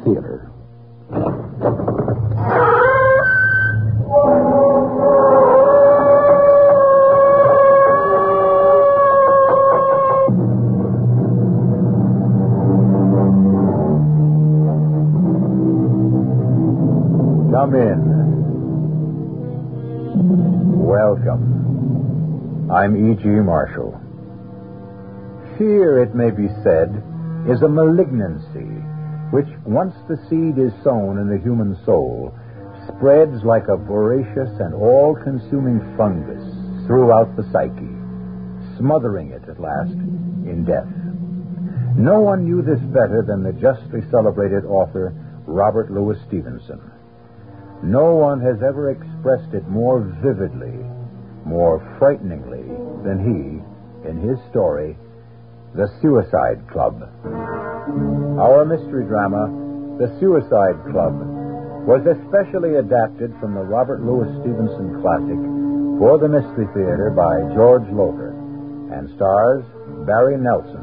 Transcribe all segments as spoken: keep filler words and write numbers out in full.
theater. Come in. Welcome. I'm E G. Marshall. Fear, it may be said, is a malignancy which, once the seed is sown in the human soul, spreads like a voracious and all-consuming fungus throughout the psyche, smothering it at last in death. No one knew this better than the justly celebrated author Robert Louis Stevenson. No one has ever expressed it more vividly, more frighteningly than he in his story, The Suicide Club. Our mystery drama, The Suicide Club, was especially adapted from the Robert Louis Stevenson classic for the Mystery Theater by George Loder and stars Barry Nelson.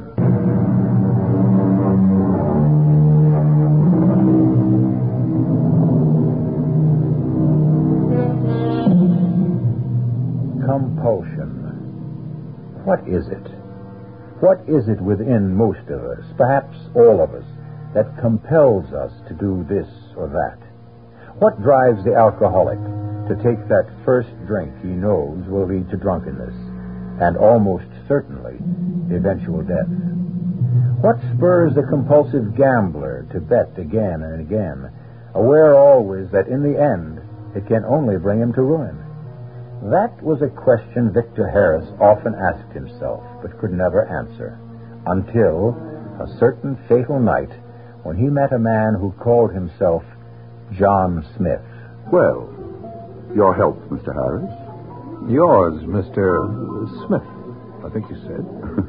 Compulsion. What is it? What is it within most of us, perhaps all of us, that compels us to do this or that? What drives the alcoholic to take that first drink he knows will lead to drunkenness and almost certainly eventual death? What spurs the compulsive gambler to bet again and again, aware always that in the end it can only bring him to ruin? That was a question Victor Harris often asked himself, but could never answer, until a certain fatal night when he met a man who called himself John Smith. Well, your health, Mister Harris. Yours, Mister Smith, I think you said.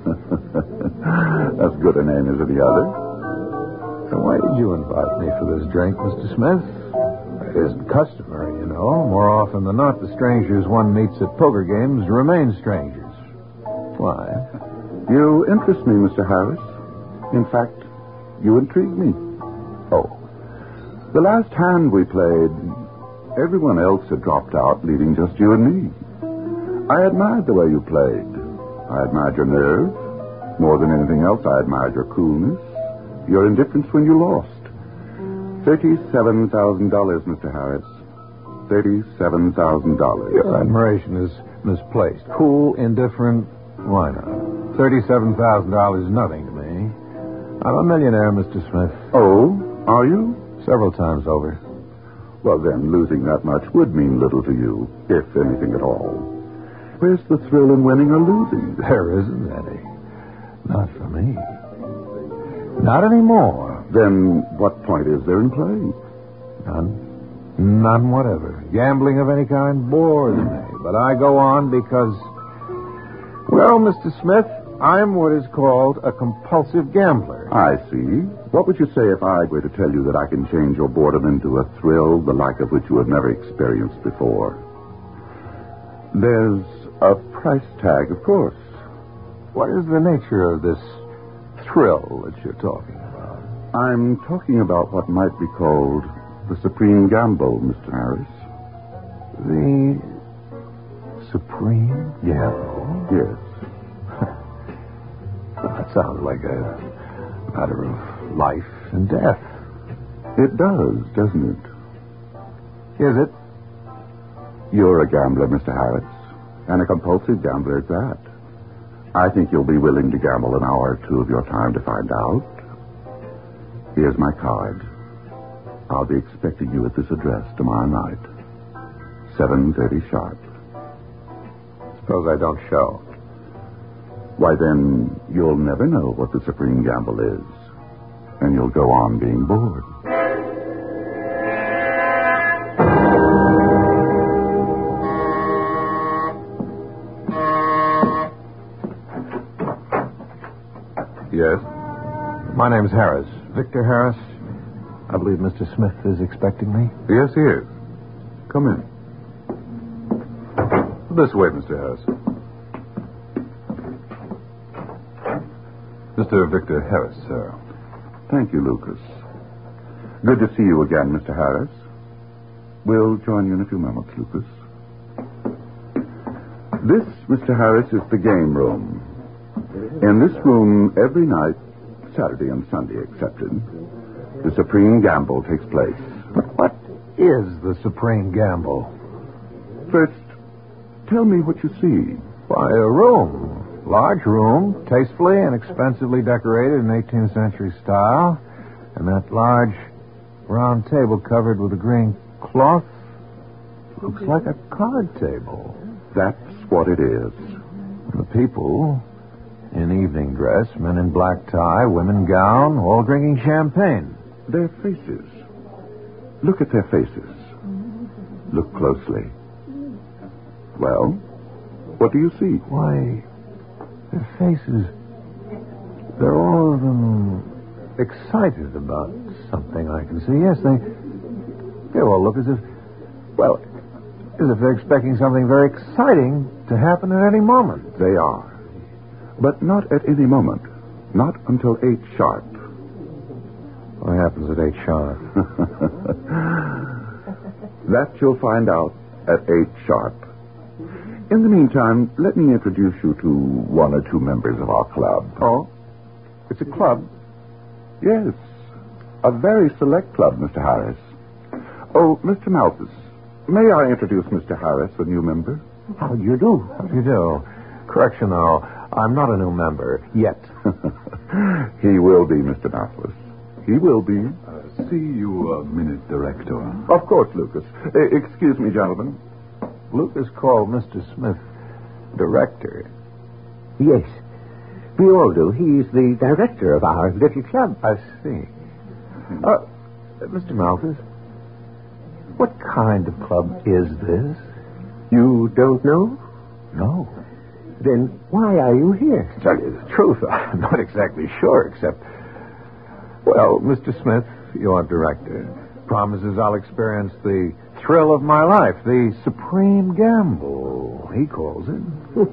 As good a name as any other. So why did you invite me for this drink, Mister Smith? It isn't customary, you know. More often than not, the strangers one meets at poker games remain strangers. Why? You interest me, Mister Harris. In fact, you intrigue me. Oh. The last hand we played, everyone else had dropped out, leaving just you and me. I admired the way you played. I admired your nerve. More than anything else, I admired your coolness, your indifference when you lost. Thirty-seven thousand dollars, Mister Harris. Thirty-seven thousand dollars. Your admiration is misplaced. Cool, indifferent, why not? Thirty-seven thousand dollars is nothing to me. I'm a millionaire, Mister Smith. Oh, are you? Several times over. Well, then, losing that much would mean little to you, if anything at all. Where's the thrill in winning or losing? There isn't any. Not for me. Not anymore. Then what point is there in play? None. None whatever. Gambling of any kind bores me. But I go on because, well, Mister Smith, I'm what is called a compulsive gambler. I see. What would you say if I were to tell you that I can change your boredom into a thrill, the like of which you have never experienced before? There's a price tag, of course. What is the nature of this thrill that you're talking about? I'm talking about what might be called the supreme gamble, Mister Harris. The supreme gamble? Yes. That sounds like a matter of life and death. It does, doesn't it? Is it? You're a gambler, Mister Harris, and a compulsive gambler at that. I think you'll be willing to gamble an hour or two of your time to find out. Here's my card. I'll be expecting you at this address tomorrow night. seven thirty sharp. Suppose I don't show. Why, then, you'll never know what the supreme gamble is. And you'll go on being bored. Yes? My name's Harris. Victor Harris. I believe Mister Smith is expecting me. Yes, he is. Come in. This way, Mister Harris. Mister Victor Harris, sir. Thank you, Lucas. Good to see you again, Mister Harris. We'll join you in a few moments, Lucas. This, Mister Harris, is the game room. In this room, every night, Saturday and Sunday excepted, the supreme gamble takes place. But what is the supreme gamble? First, tell me what you see. Why, a room. Large room, tastefully and expensively decorated in eighteenth century style. And that large round table covered with a green cloth looks like a card table. That's what it is. And the people in evening dress, men in black tie, women gown, all drinking champagne. Their faces. Look at their faces. Look closely. Well, what do you see? Why, their faces, they're all of them excited about something I can see. Yes, they, they all look as if, well, as if they're expecting something very exciting to happen at any moment. They are. But not at any moment. Not until eight sharp. What happens at eight sharp? That you'll find out at eight sharp. In the meantime, let me introduce you to one or two members of our club. Oh? It's a club? Yes. A very select club, Mister Harris. Oh, Mister Malthus, may I introduce Mister Harris, a new member? How do you do? How do you do? Correction, though. I'm not a new member yet. He will be, Mister Malthus. He will be. Uh, see you a minute, Director. Of course, Lucas. Uh, excuse me, gentlemen. Lucas called Mister Smith director. Yes, we all do. He's the director of our little club. I see. Uh, Mister Malthus, what kind of club is this? You don't know? No. Then why are you here? To tell you the truth, I'm not exactly sure, except, well, Mister Smith, your director, promises I'll experience the thrill of my life, the supreme gamble, he calls it.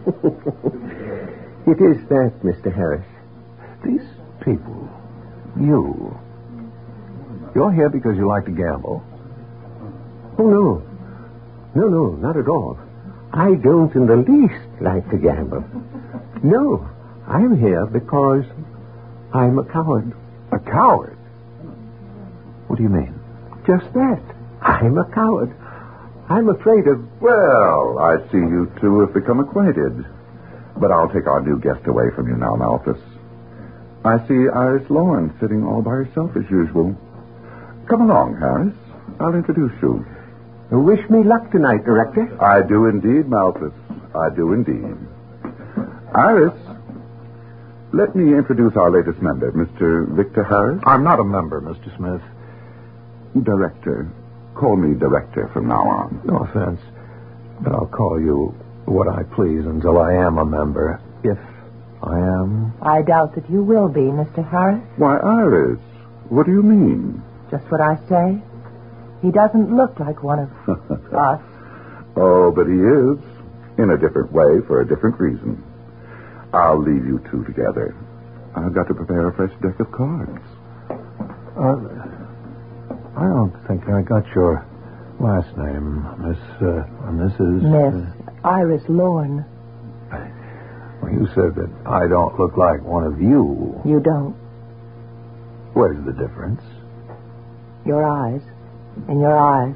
It is that, Mister Harris. These people, you, you're here because you like to gamble? Oh, no. No, no, not at all. I don't in the least like to gamble. No, I'm here because I'm a coward. A coward? What do you mean? Just that. I'm a coward. I'm afraid of... Well, I see you two have become acquainted. But I'll take our new guest away from you now, Malthus. I see Iris Lawrence sitting all by herself as usual. Come along, Harris. I'll introduce you. Wish me luck tonight, Director. I do indeed, Malthus. I do indeed. Iris, let me introduce our latest member, Mister Victor Harris. I'm not a member, Mister Smith. Director. Call me Director from now on. No offense, but I'll call you what I please until I am a member, if I am. I doubt that you will be, Mister Harris. Why, Iris, what do you mean? Just what I say. He doesn't look like one of us. Oh, but he is. In a different way, for a different reason. I'll leave you two together. I've got to prepare a fresh deck of cards. Uh, I don't think I got your last name, Miss, uh, Missus Miss uh, Iris Lorne. Well, you said that I don't look like one of you. You don't. Where's the difference? Your eyes. In your eyes.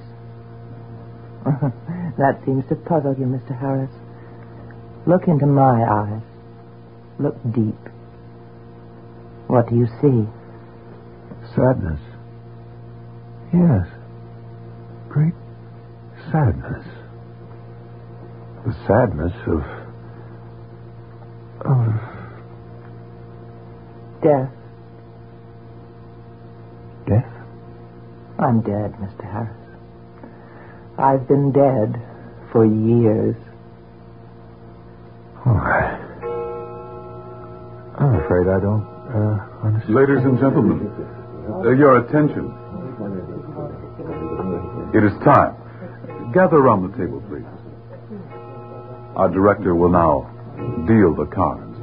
That seems to puzzle you, Mister Harris. Look into my eyes. Look deep. What do you see? Sadness. Yes. Great sadness. The sadness of... of... Death. Death? I'm dead, Mister Harris. I've been dead for years. Oh, I... I'm afraid I don't uh, understand. Ladies and gentlemen, uh, your attention. It is time. Gather around the table, please. Our director will now deal the cards.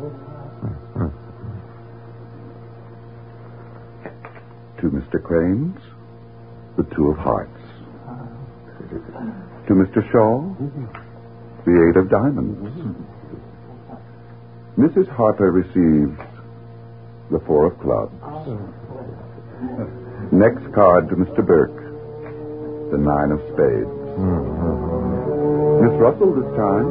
To Mister Cranes, the two of hearts. To Mister Shaw, the eight of diamonds. Missus Harper receives the four of clubs. Next card to Mister Burke, the nine of spades. Miss Russell this time.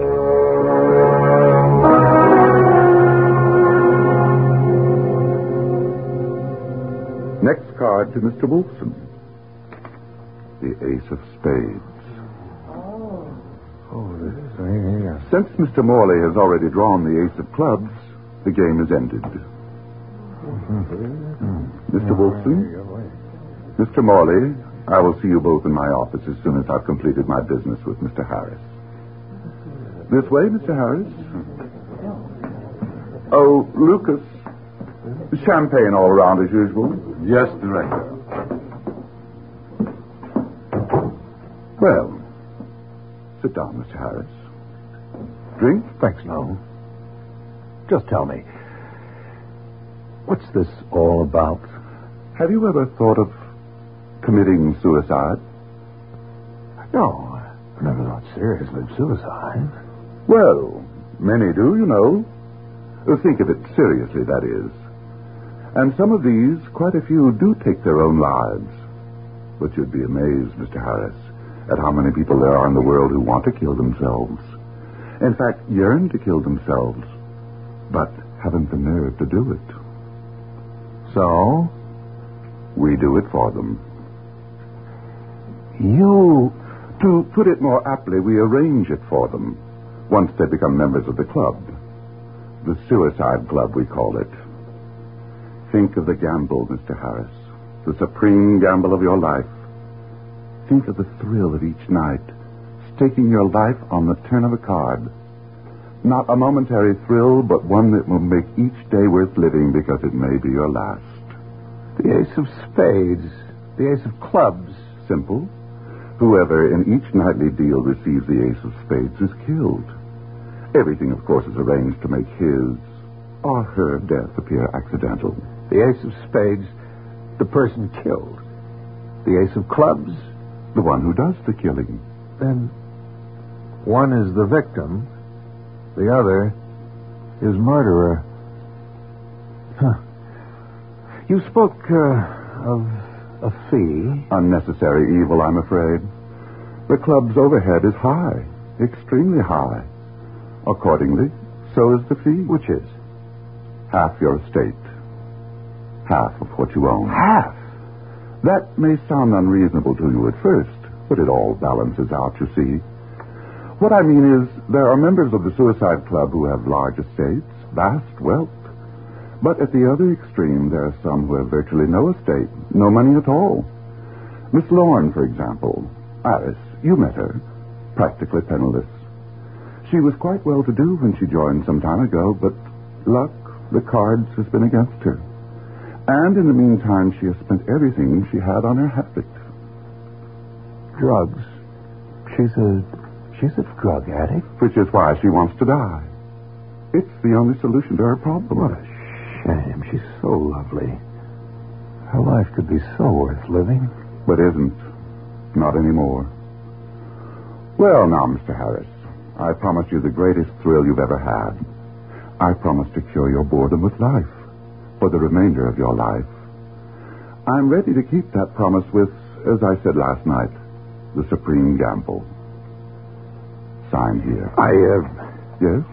Next card to Mister Wolfson, the ace of spades. Oh, this is... Uh, Since Mister Morley has already drawn the ace of clubs, the game is ended. Mister Wolfson, Mister Morley, I will see you both in my office as soon as I've completed my business with Mister Harris. This way, Mister Harris. Oh, Lucas, champagne all around as usual. Yes, Director. Well, sit down, Mister Harris. Drink? Thanks, no. Just tell me, what's this all about? Have you ever thought of committing suicide? No, I never thought seriously of suicide. Well, many do, you know. Think of it seriously, that is. And some of these, quite a few, do take their own lives. But you'd be amazed, Mister Harris, at how many people there are in the world who want to kill themselves. In fact, yearn to kill themselves, but haven't the nerve to do it. So? We do it for them. You... To put it more aptly, we arrange it for them, once they become members of the club. The suicide club, we call it. Think of the gamble, Mister Harris, the supreme gamble of your life. Think of the thrill of each night, staking your life on the turn of a card. Not a momentary thrill, but one that will make each day worth living because it may be your last. The ace of spades, the ace of clubs. Simple. Whoever in each nightly deal receives the ace of spades is killed. Everything, of course, is arranged to make his or her death appear accidental. The ace of spades, the person killed. The ace of clubs, the one who does the killing. Then one is the victim, the other is murderer. Huh. You spoke uh, of a fee. Unnecessary evil, I'm afraid. The club's overhead is high, extremely high. Accordingly, so is the fee. Which is? Half your estate. Half of what you own. Half? That may sound unreasonable to you at first, but it all balances out, you see. What I mean is, there are members of the Suicide Club who have large estates, vast wealth. But at the other extreme, there are some who have virtually no estate, no money at all. Miss Lorne, for example. Alice, you met her. Practically penniless. She was quite well-to-do when she joined some time ago, but luck, the cards, has been against her. And in the meantime, she has spent everything she had on her habit. Drugs. She's a... she's a drug addict. Which is why she wants to die. It's the only solution to her problem. What a shame. She's so lovely. Her life could be so worth living. But isn't. Not anymore. Well, now, Mister Harris, I promise you the greatest thrill you've ever had. I promise to cure your boredom with life for the remainder of your life. I'm ready to keep that promise with, as I said last night, the supreme gamble. Sign here. I, uh... Yes?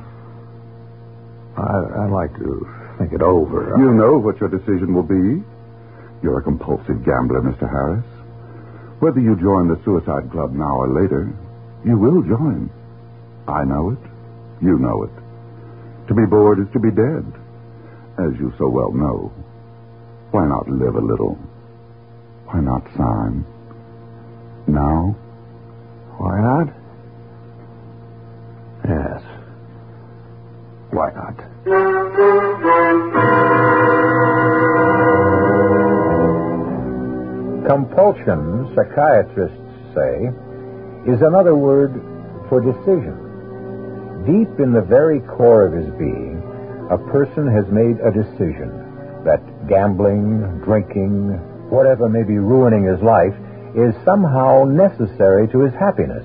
I, I'd like to think it over. You know what your decision will be. You're a compulsive gambler, Mister Harris. Whether you join the Suicide Club now or later, you will join. I know it. You know it. To be bored is to be dead, as you so well know. Why not live a little? Why not sign? Now? Why not? Yes. Why not? Compulsion, psychiatrists say, is another word for decision. Deep in the very core of his being, a person has made a decision that gambling, drinking, whatever may be ruining his life is somehow necessary to his happiness.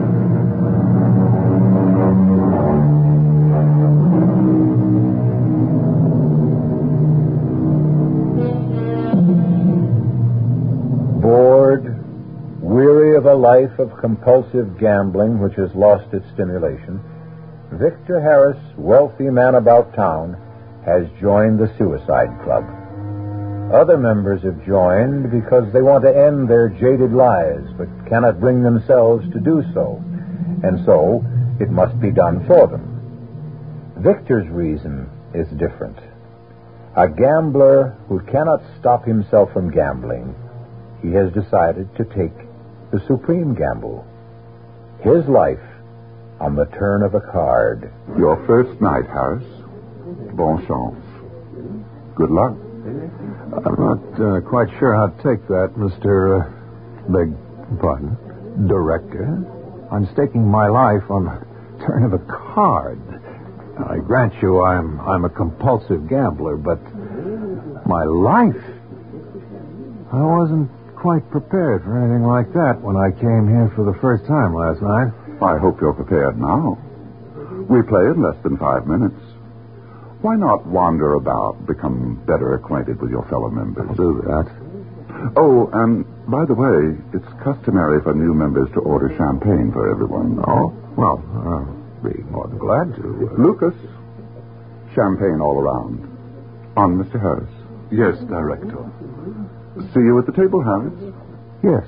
Bored, weary of a life of compulsive gambling which has lost its stimulation, Victor Harris, wealthy man about town, has joined the Suicide Club. Other members have joined because they want to end their jaded lives but cannot bring themselves to do so, and so it must be done for them. Victor's reason is different. A gambler who cannot stop himself from gambling, he has decided to take the supreme gamble. His life on the turn of a card. Your first night, Harris. Bon chance. Good luck. I'm not uh, quite sure how to take that, Mister Uh, beg pardon, Director. I'm staking my life on the turn of a card. I grant you I'm I'm a compulsive gambler, but my life? I wasn't quite prepared for anything like that when I came here for the first time last night. I hope you're prepared now. We play in less than five minutes. Why not wander about, become better acquainted with your fellow members? I'll do that. Oh, and by the way, it's customary for new members to order champagne for everyone. Oh, well, I'll be more than glad to. Uh... Lucas, champagne all around. On Mister Harris. Yes, Director. See you at the table, Harris. Yes.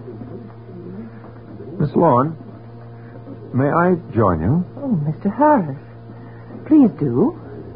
Miss Lorne, may I join you? Oh, Mister Harris, please do.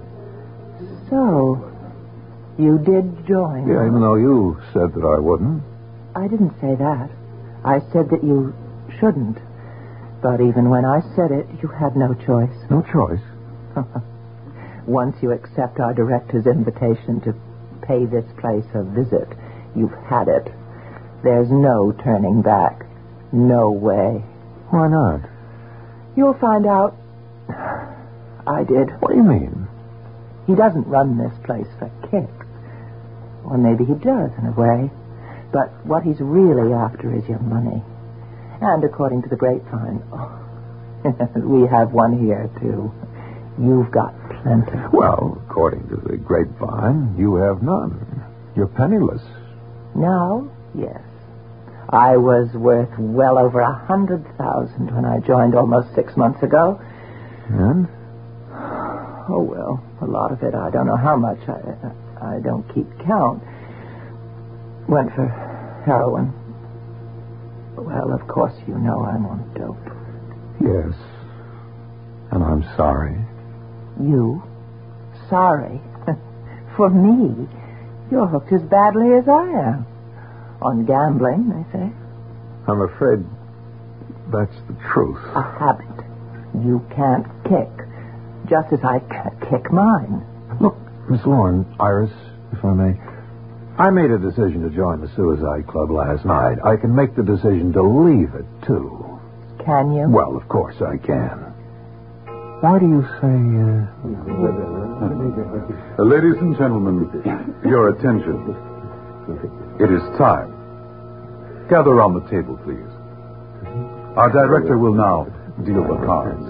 So, you did join? Yeah, even though you said that I wouldn't. I didn't say that. I said that you shouldn't. But even when I said it, you had no choice. No choice? Once you accept our director's invitation to pay this place a visit, you've had it. There's no turning back. No way. Why not? You'll find out. I did. What do you mean? He doesn't run this place for kicks. Or maybe he does, in a way. But what he's really after is your money. And according to the grapevine, oh, we have one here, too. You've got plenty. Well, according to the grapevine, you have none. You're penniless. Now, yes. I was worth well over a hundred thousand when I joined almost six months ago. And? Oh, well, a lot of it, I don't know how much. I, I don't keep count. Went for heroin. Well, of course you know I'm on dope. Yes. And I'm sorry. You? Sorry? For me? You're hooked as badly as I am. On gambling, they say. I'm afraid that's the truth. A habit. You can't kick. Just as I can't kick mine. Look, Miss Lorne, Iris, if I may, I made a decision to join the Suicide Club last night. I can make the decision to leave it, too. Can you? Well, of course I can. Why do you say, uh... uh ladies and gentlemen, your attention. It is time. Gather around the table, please. Our director will now deal the cards.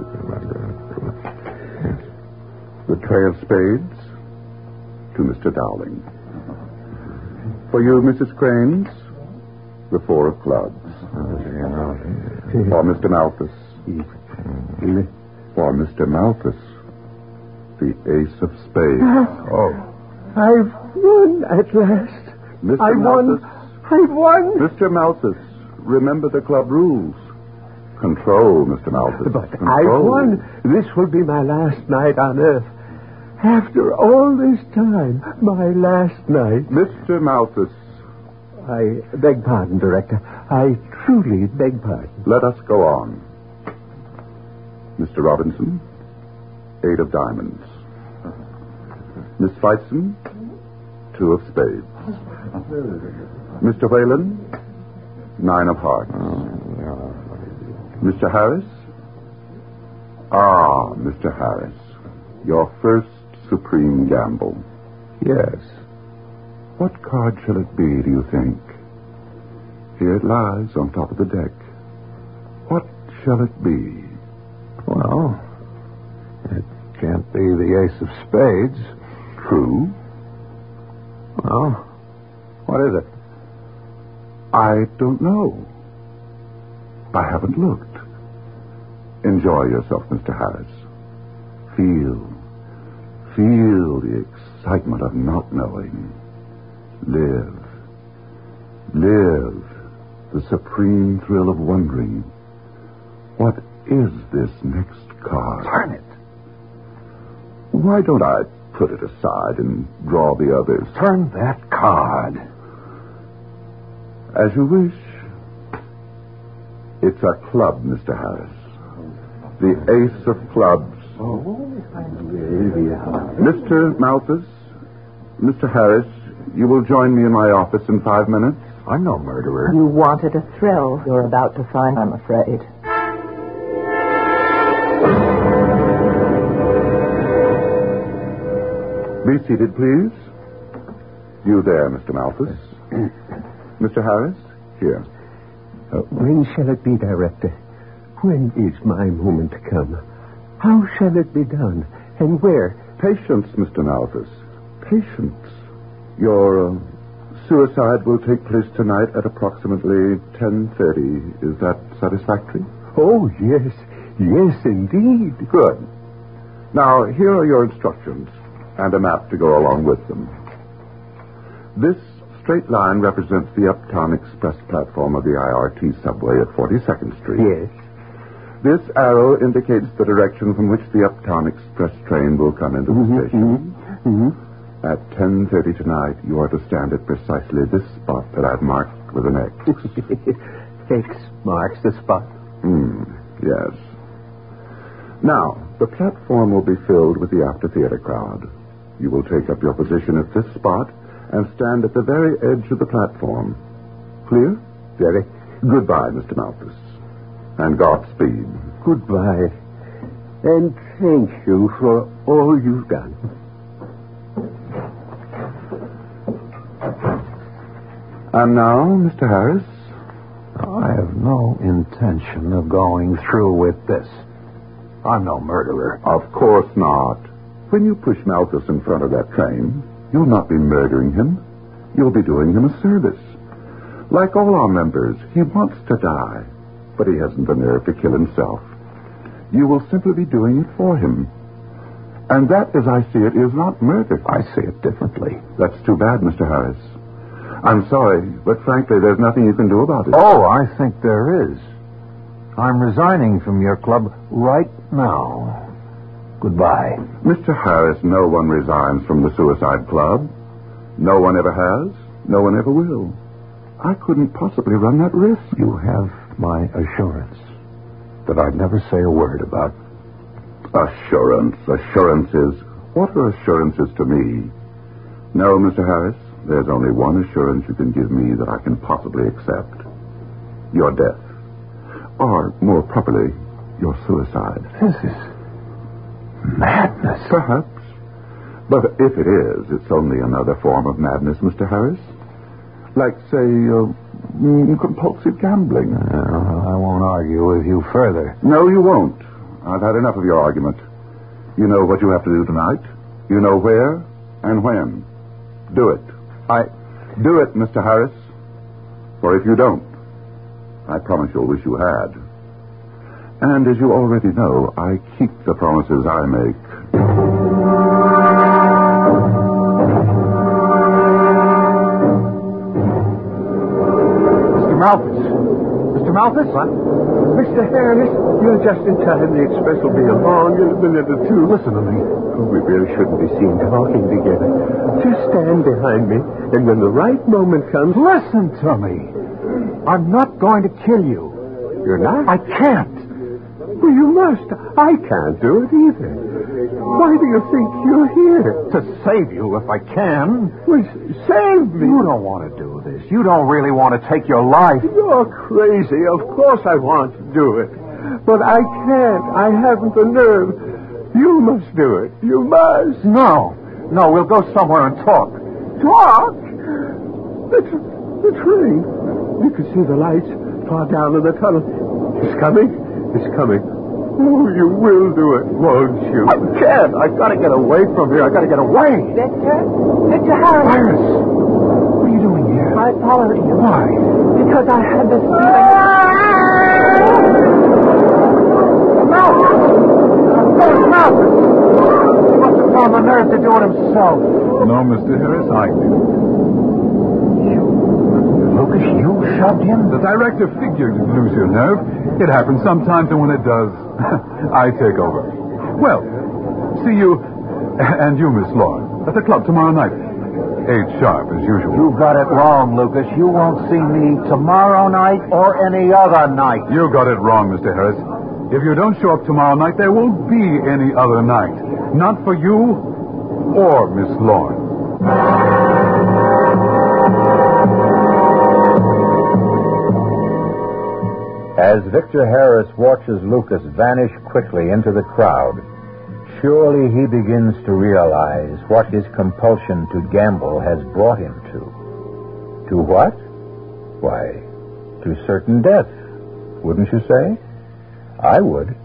The tray of spades to Mister Dowling. For you, Missus Cranes, the four of clubs. For Mister Malthus. For Mister Malthus, the ace of spades. Oh. I've won at last. Mister I've Malthus. won. I've won. Mister Malthus, remember the club rules. Control, Mister Malthus. But Control. I've won. This will be my last night on Earth. After all this time, my last night. Mister Malthus. I beg pardon, Director. I truly beg pardon. Let us go on. Mister Robinson, eight of diamonds. Miss Feitzen, two of spades. Mister Whalen, nine of hearts. Mister Harris? Ah, Mister Harris, your first supreme gamble. Yes. What card shall it be, do you think? Here it lies on top of the deck. What shall it be? Well, it can't be the ace of spades. True. Well, what is it? I don't know. I haven't looked. Enjoy yourself, Mister Harris. Feel, feel the excitement of not knowing. Live, live the supreme thrill of wondering. What is this next card? Turn it. Why don't I put it aside and draw the others? Turn that card. As you wish. It's a club, Mister Harris. The ace of clubs. Oh, Mister Malthus, Mister Harris, you will join me in my office in five minutes. I'm no murderer. You wanted a thrill you're about to find, I'm afraid. Be seated, please. You there, Mister Malthus. Mister Harris, here. Uh, when shall it be, Director? When is my moment to come? How shall it be done? And where? Patience, Mister Malthus. Patience. Your uh, suicide will take place tonight at approximately ten thirty. Is that satisfactory? Oh, yes. Yes, indeed. Good. Now, here are your instructions and a map to go along with them. This straight line represents the Uptown Express platform of the I R T subway at forty-second Street. Yes. This arrow indicates the direction from which the Uptown Express train will come into the Mm-hmm, station. Mm-hmm. At ten thirty tonight, you are to stand at precisely this spot that I've marked with an X. X marks the spot. Hmm, yes. Now, the platform will be filled with the after-theater crowd. You will take up your position at this spot and stand at the very edge of the platform. Clear? Very. Goodbye, Mister Malthus. And Godspeed. Goodbye. And thank you for all you've done. And now, Mister Harris? I have no intention of going through with this. I'm no murderer. Of course not. When you push Malthus in front of that train, you'll not be murdering him. You'll be doing him a service. Like all our members, he wants to die, but he hasn't the nerve to kill himself. You will simply be doing it for him. And that, as I see it, is not murder. I see it differently. That's too bad, Mister Harris. I'm sorry, but frankly, there's nothing you can do about it. Oh, I think there is. I'm resigning from your club right now. Goodbye. Mister Harris, no one resigns from the Suicide Club. No one ever has. No one ever will. I couldn't possibly run that risk. You have my assurance that I'd never say a word about... Assurance. Assurances. What are assurances to me? No, Mister Harris, there's only one assurance you can give me that I can possibly accept. Your death. Or, more properly, your suicide. This is madness. Perhaps. But if it is, it's only another form of madness, Mister Harris. Like, say, uh, mm, compulsive gambling. Uh, I won't argue with you further. No, you won't. I've had enough of your argument. You know what you have to do tonight. You know where and when. Do it. I... Do it, Mister Harris. For if you don't, I promise you'll wish you had. And as you already know, I keep the promises I make. Mister Malthus. Mister Malthus? What? Mister Harris, you're just in time. The express will be along in a minute or two. Listen to me. Oh, we really shouldn't be seen talking together. Just stand behind me, and when the right moment comes... Listen to me. I'm not going to kill you. You're not? I can't. Well, you must. I can't do it either. Why do you think you're here? To save you if I can. Well, save me. You don't want to do this. You don't really want to take your life. You're crazy. Of course I want to do it. But I can't. I haven't the nerve. You must do it. You must. No. No, we'll go somewhere and talk. Talk? It's, it's running. You can see the lights far down in the tunnel. It's coming. It's coming. Oh, you will do it, won't you? I can't. I've got to get away from here. I've got to get away. Victor? Victor Harris. Iris, what are you doing here? I followed you. Why? Because I had this feeling. Malcolm! There's Malcolm! He must have found the nerve to do it himself. No, Mister Harris, I did. Lucas, you shoved him? The director figured you'd lose your nerve. It happens sometimes, and when it does, I take over. Well, see you, and you, Miss Lauren, at the club tomorrow night. Eight sharp, as usual. You got it wrong, Lucas. You won't see me tomorrow night or any other night. You got it wrong, Mister Harris. If you don't show up tomorrow night, there won't be any other night. Not for you or Miss Lauren. As Victor Harris watches Lucas vanish quickly into the crowd, surely he begins to realize what his compulsion to gamble has brought him to. To what? Why, to certain death, wouldn't you say? I would.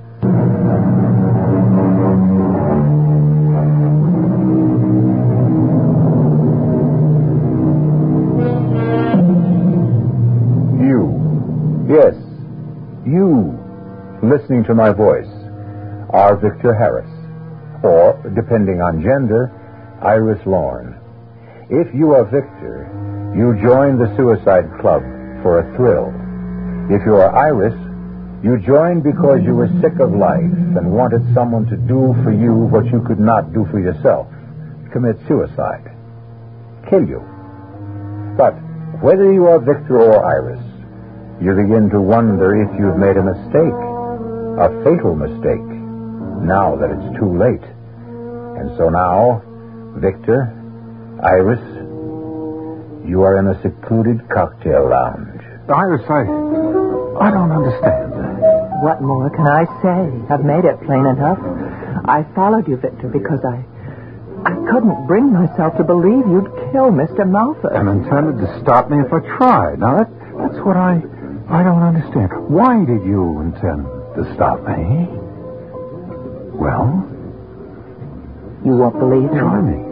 You, yes, you, listening to my voice, are Victor Harris, or, depending on gender, Iris Lauren. If you are Victor, you join the Suicide Club for a thrill. If you are Iris, you joined because you were sick of life and wanted someone to do for you what you could not do for yourself. Commit suicide. Kill you. But whether you are Victor or Iris, you begin to wonder if you've made a mistake, a fatal mistake, now that it's too late. And so now, Victor, Iris, you are in a secluded cocktail lounge. Iris, I... I don't understand. What more can I say? I've made it plain enough. I followed you, Victor, because I... I couldn't bring myself to believe you'd kill Mister Malthus. And intended to stop me if I tried. Now, that, that's what I... I don't understand. Why did you intend to stop me? Well? You won't believe me. Try me.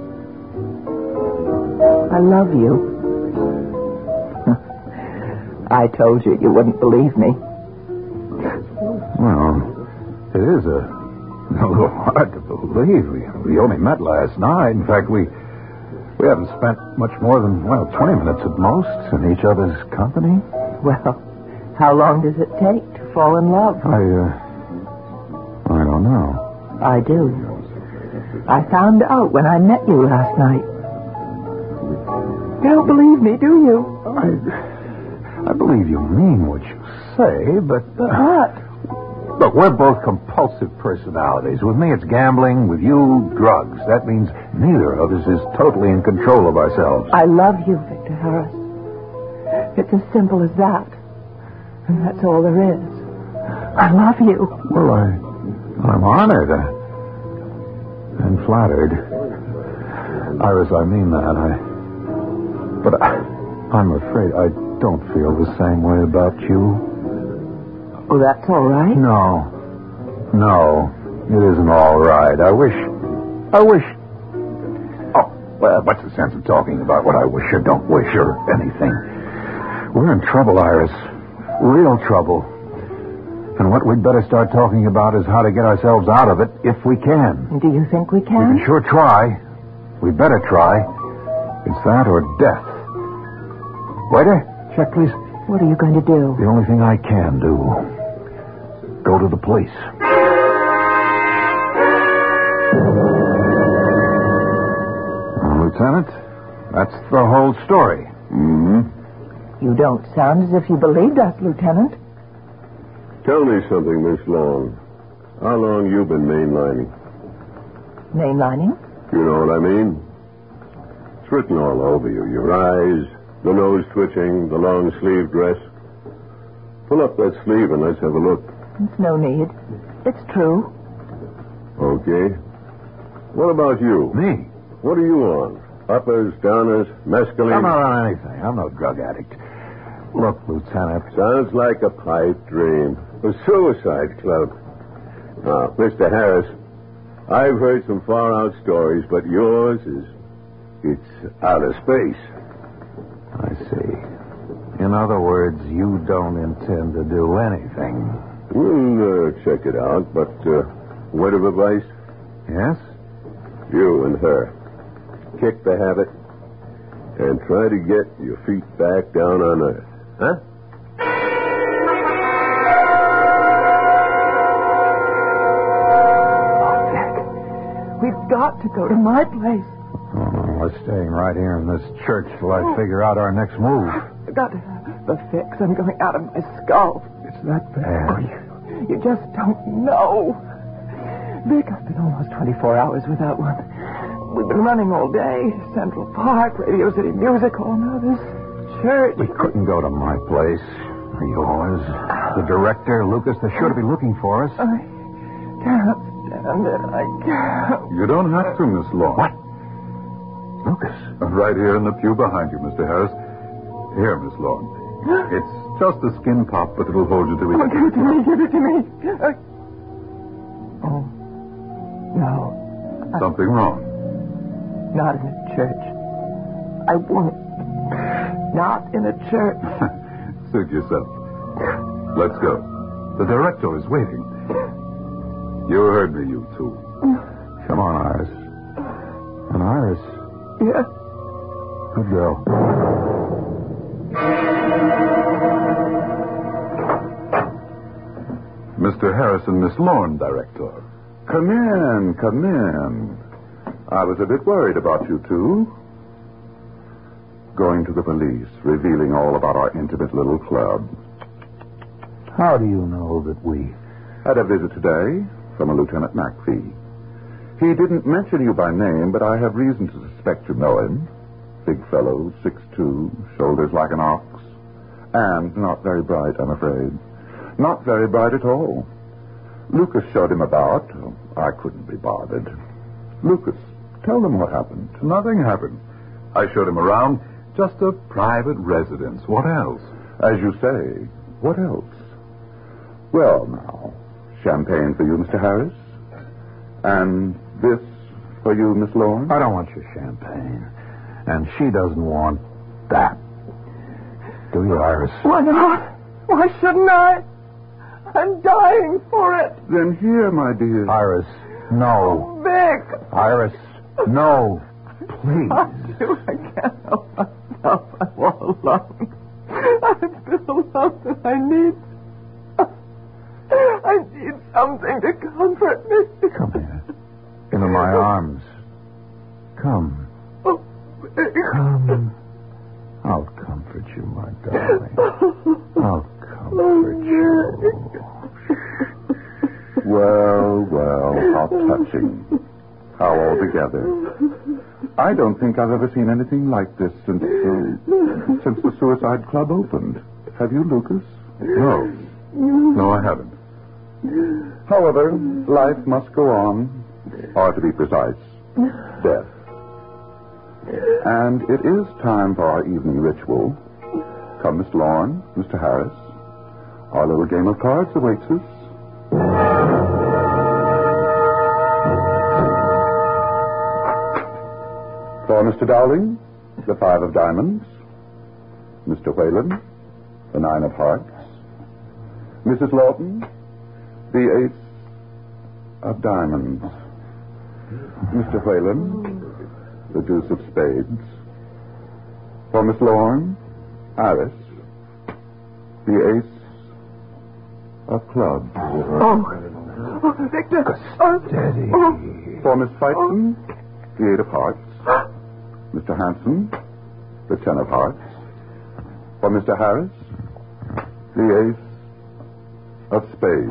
I love you. I told you you wouldn't believe me. Well, it is a, a little hard to believe. We, we only met last night. In fact, we we haven't spent much more than, well, twenty minutes at most in each other's company. Well, how long does it take to fall in love? I, uh, I don't know. I do. I found out when I met you last night. You don't believe me, do you? I... I believe you mean what you say, but... Uh, what? Look, we're both compulsive personalities. With me, it's gambling. With you, drugs. That means neither of us is totally in control of ourselves. I love you, Victor Harris. It's as simple as that. And that's all there is. I love you. Well, I... I'm honored. Uh, and flattered. Iris, I mean that. I... But I, I'm afraid I... don't feel the same way about you. Oh, that's all right? No. No. It isn't all right. I wish... I wish... Oh, well, what's the sense of talking about what I wish or don't wish or anything? We're in trouble, Iris. Real trouble. And what we'd better start talking about is how to get ourselves out of it if we can. Do you think we We can? can sure try. We better try. It's that or death. Waiter? Check, please. What are you going to do? The only thing I can do. Go to the police. Well, Lieutenant, that's the whole story. Mm-hmm. You don't sound as if you believed us, Lieutenant. Tell me something, Miss Long. How long you been mainlining? Mainlining? You know what I mean? It's written all over you. Your eyes... the nose twitching, the long-sleeve dress. Pull up that sleeve and let's have a look. It's no need. It's true. Okay. What about you? Me? What are you on? Uppers, downers, mescaline. I'm not on anything. I'm no drug addict. Look, Lieutenant. Sounds like a pipe dream. A suicide club. Now, Mister Harris, I've heard some far-out stories, but yours is... it's outer space. I see. In other words, you don't intend to do anything. We'll uh, check it out, but uh, word of advice? Yes? You and her. Kick the habit and try to get your feet back down on earth. Huh? Oh, Jack, we've got to go to my place. Oh, we're staying right here in this church till I figure out our next move. I've got to have the fix. I'm going out of my skull. It's that Oh, bad. you, you just don't know. Vic, I've been almost twenty-four hours without one. We've been running all day. Central Park, Radio City Music Hall, now this church. We couldn't go to my place or yours. The director, Lucas, they're sure to be looking for us. I can't stand it. I can't. You don't have to, Miss Law. What? Lucas? Right here in the pew behind you, Mister Harris. Here, Miss Law. It's just a skin pop, but it'll hold you to Oh, it. give it to me. Give it to me. I... Oh, no. Something wrong. Not in a church. I won't. Not in a church. Suit yourself. Let's go. The director is waiting. You heard me, you two. Come on, Iris. And Iris, Yes. good girl. Mister Harris and Miss Lorne, director. Come in, come in. I was a bit worried about you two. Going to the police, revealing all about our intimate little club. How do you know that we... Had a visit today from a Lieutenant McPhee. He didn't mention you by name, but I have reason to suspect you know him. Big fellow, six two, shoulders like an ox. And not very bright, I'm afraid. Not very bright at all. Lucas showed him about. I couldn't be bothered. Lucas, tell them what happened. Nothing happened. I showed him around. Just a private residence. What else? As you say, what else? Well, now, champagne for you, Mister Harris. And this for you, Miss Lorne. I don't want your champagne. And she doesn't want that. Do you, Iris? Why not? Why shouldn't I? I'm dying for it. Then here, my dear. Iris, no. Oh, Vic. Iris, no. Please. I can't help myself. I'm all alone. I've been alone and I need... I need something to comfort me. Come here. Into my arms. Come. Oh, Vic. Come. I'll comfort you, my darling. I'll comfort you. Well, well, how touching. How altogether. I don't think I've ever seen anything like this since uh, since the Suicide Club opened. Have you, Lucas? No. No, I haven't. However, life must go on, or to be precise, death. And it is time for our evening ritual. Come, Miss Lorne, Mister Harris. Our little game of cards awaits us. For Mister Dowling, the five of diamonds. Mister Whalen, the nine of hearts. Missus Lawton, the ace of diamonds. Mister Whalen, the deuce of spades. For Miss Lorne, Iris, the ace of clubs. Oh, oh, Victor. Oh, Steady. Oh. For Miss Fighton, the eight of hearts. Mister Hanson, the ten of hearts. For Mister Harris, the ace of spades.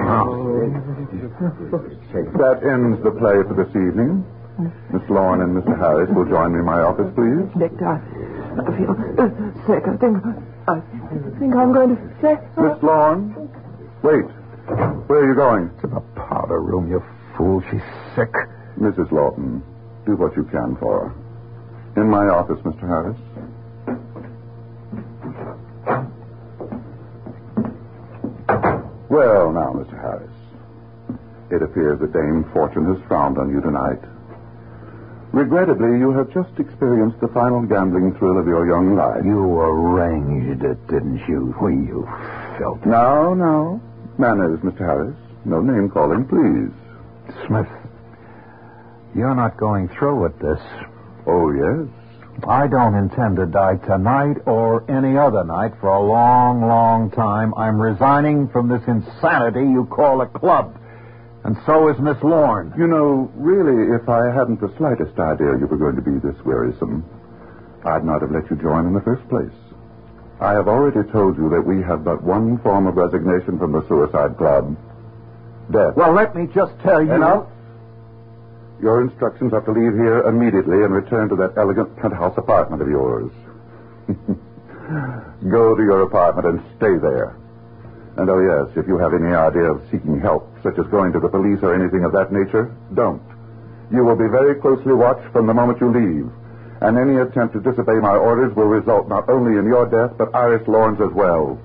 That ends the play for this evening. Miss Lorne and Mister Harris will join me in my office, please. Victor, I feel uh, sick. I think I think I'm going to sick. Miss Lorne, wait. Where are you going? To the powder room, you fool. She's sick. Missus Lawton, do what you can for her. In my office, Mister Harris. Well, now, Mister Harris, it appears that Dame Fortune has frowned on you tonight. Regrettably, you have just experienced the final gambling thrill of your young life. You arranged it, didn't you? Well, you felt... Now, now. Manners, Mister Harris. No name-calling, please. Smith, you're not going through with this. Oh, yes? I don't intend to die tonight or any other night for a long, long time. I'm resigning from this insanity you call a club. And so is Miss Lorne. You know, really, if I hadn't the slightest idea you were going to be this wearisome, I'd not have let you join in the first place. I have already told you that we have but one form of resignation from the Suicide Club. Death. Well, let me just tell you... Enough. Your instructions are to leave here immediately and return to that elegant penthouse apartment of yours. Go to your apartment and stay there. And oh yes, if you have any idea of seeking help, such as going to the police or anything of that nature, don't. You will be very closely watched from the moment you leave. And any attempt to disobey my orders will result not only in your death, but Iris Lorne's as well.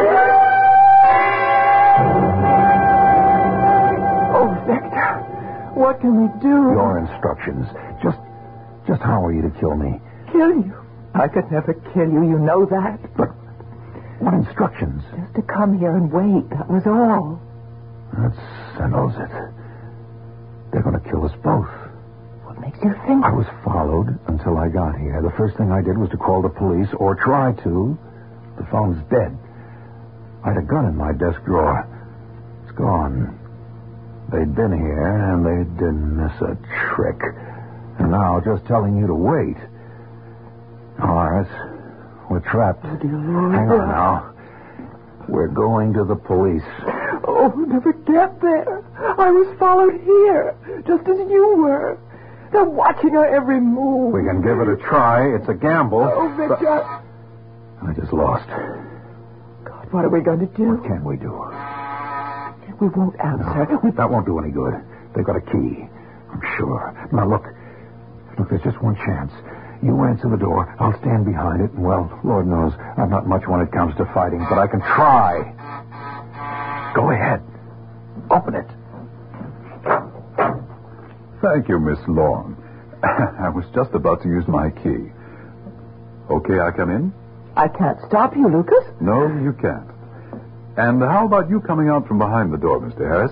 Oh, Victor, what can we do? Your instructions. Just, just how are you to kill me? Kill you? I could never kill you, you know that. But what instructions? Just to come here and wait, that was all. That settles it. They're going to kill us both. What makes you think? I was followed until I got here. The first thing I did was to call the police, or try to. The phone's dead. I had a gun in my desk drawer. It's gone. They'd been here, and they didn't miss a trick. And now, just telling you to wait. All right. We're trapped. Oh, dear Lord. Hang on now. We're going to the police. Oh, never get there. I was followed here, just as you were. They're watching our every move. We can give it a try. It's a gamble. Oh, Victor. I just lost. God, what are we going to do? What can we do? We won't answer. No, we... That won't do any good. They've got a key. I'm sure. Now, look. Look, there's just one chance. You answer the door. I'll stand behind it. And, well, Lord knows, I'm not much when it comes to fighting, but I can try. Go ahead. Open it. Thank you, Miss Lorne. I was just about to use my key. Okay, I come in? I can't stop you, Lucas. No, you can't. And how about you coming out from behind the door, Mister Harris?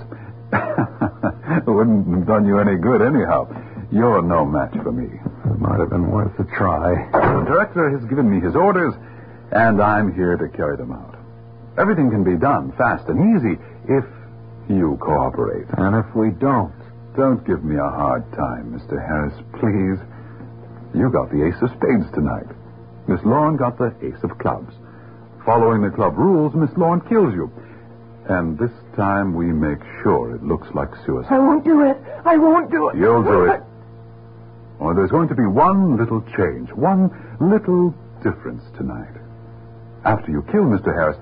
It wouldn't have done you any good anyhow. You're no match for me. It might have been worth a try. The director has given me his orders, and I'm here to carry them out. Everything can be done fast and easy if you cooperate. And if we don't? Don't give me a hard time, Mister Harris, please. You got the ace of spades tonight. Miss Lorne got the ace of clubs. Following the club rules, Miss Lorne kills you. And this time we make sure it looks like suicide. I won't do it. I won't do it. You'll do it. Well, there's going to be one little change, one little difference tonight. After you kill Mister Harris,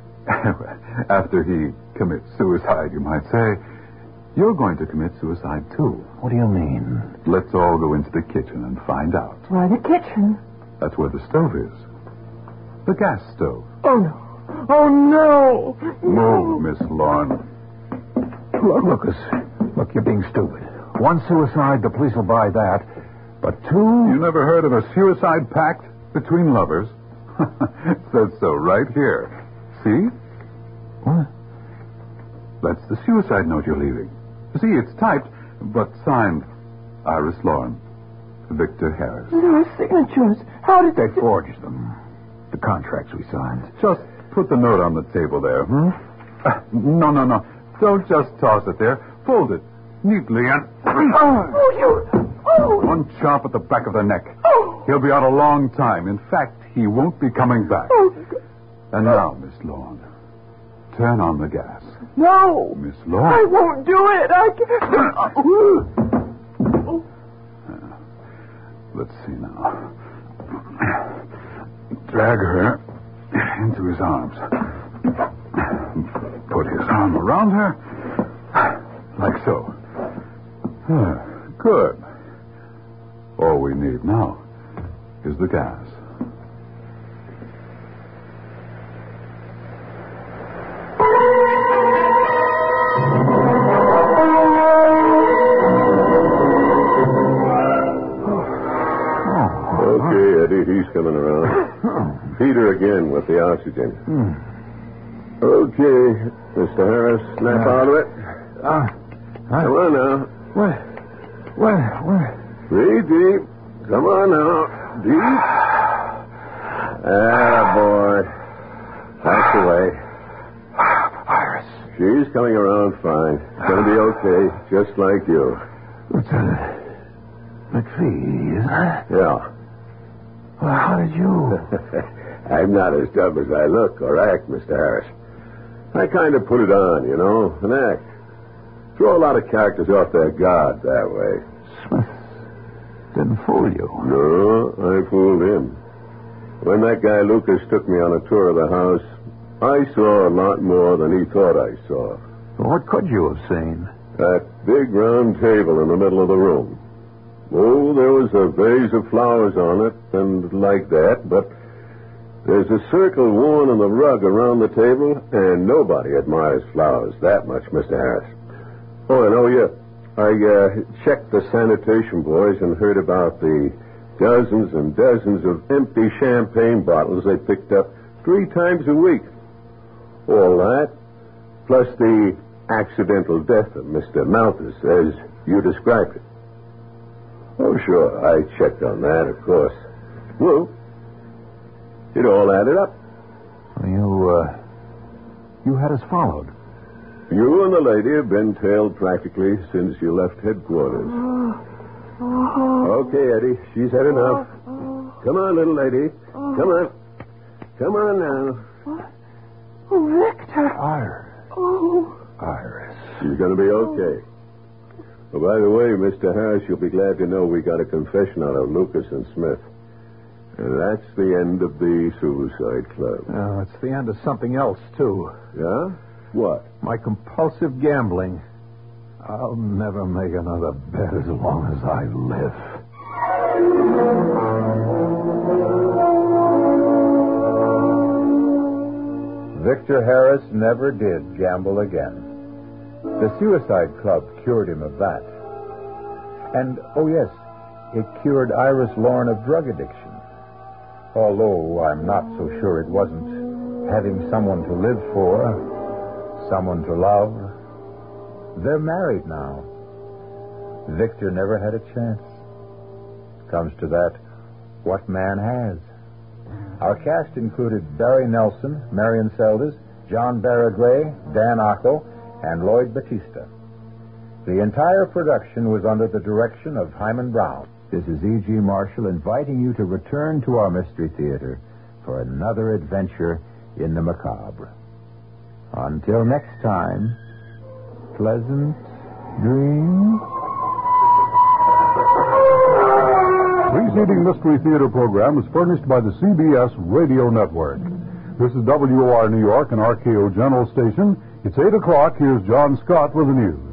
after he commits suicide, you might say, you're going to commit suicide, too. What do you mean? Let's all go into the kitchen and find out. Why, the kitchen? That's where the stove is. The gas stove. Oh, no. Oh, no. Move, Miss Lorne. Look, Lucas. Look, you're being stupid. One suicide, the police will buy that. But two... You never heard of a suicide pact between lovers? It says so right here. See? What? That's the suicide note you're leaving. See, it's typed, but signed Iris Lorne, Victor Harris. There are signatures. How did They forged them. The contracts we signed. Just put the note on the table there, hmm? Uh, no, no, no. Don't just toss it there. Fold it neatly and... Oh, you... Oh! One chop at the back of the neck. Oh! He'll be out a long time. In fact, he won't be coming back. Oh. And now, Miss Lorne, turn on the gas. No! Miss Lorne. I won't do it. I can't... Uh, let's see now. Drag her into his arms. Put his arm around her. Like so. Good. All we need now is the gas. Okay, Eddie, he's coming around. Peter again with the oxygen. Okay, Mister Harris, snap out of it. Uh, Come on now. What? What? What? Breathe deep. Come on now. Deep. Ah, boy. That's the way. Iris. She's coming around fine. Gonna be okay, just like you. Lieutenant McPhee, isn't it? Yeah. Well, how did you... I'm not as dumb as I look or act, Mister Harris. I kind of put it on, you know, an act. Throw a lot of characters off their guard that way. Smith didn't fool you. No, I fooled him. When that guy Lucas took me on a tour of the house, I saw a lot more than he thought I saw. Well, what could you have seen? That big round table in the middle of the room. Oh, there was a vase of flowers on it, and like that, but there's a circle worn on the rug around the table, and nobody admires flowers that much, Mister Harris. Oh, and oh, yeah, I uh, checked the sanitation boys and heard about the dozens and dozens of empty champagne bottles they picked up three times a week. All that, plus the accidental death of Mister Malthus, as you described it. Oh, sure, I checked on that, of course. Well, it all added up. You, uh, you had us followed. You and the lady have been tailed practically since you left headquarters. Okay, Eddie, she's had enough. Come on, little lady. Come on. Come on now. Oh, Victor. Iris. Oh. Iris. She's going to be okay. Oh, by the way, Mister Harris, you'll be glad to know we got a confession out of Lucas and Smith. And that's the end of the Suicide Club. Oh, it's the end of something else, too. Yeah? What? My compulsive gambling. I'll never make another bet as long as I live. Victor Harris never did gamble again. The Suicide Club cured him of that. And, oh yes, it cured Iris Lorne of drug addiction. Although I'm not so sure it wasn't having someone to live for, someone to love. They're married now. Victor never had a chance. Comes to that, what man has? Our cast included Barry Nelson, Marion Seldes, John Barragray, Dan Ocko, and Lloyd Batista. The entire production was under the direction of Hyman Brown. This is E G. Marshall inviting you to return to our Mystery Theater for another adventure in the macabre. Until next time, pleasant dreams. Preceding Mystery Theater program is furnished by the C B S Radio Network. This is W O R New York and R K O General Station. It's eight o'clock. Here's John Scott with the news.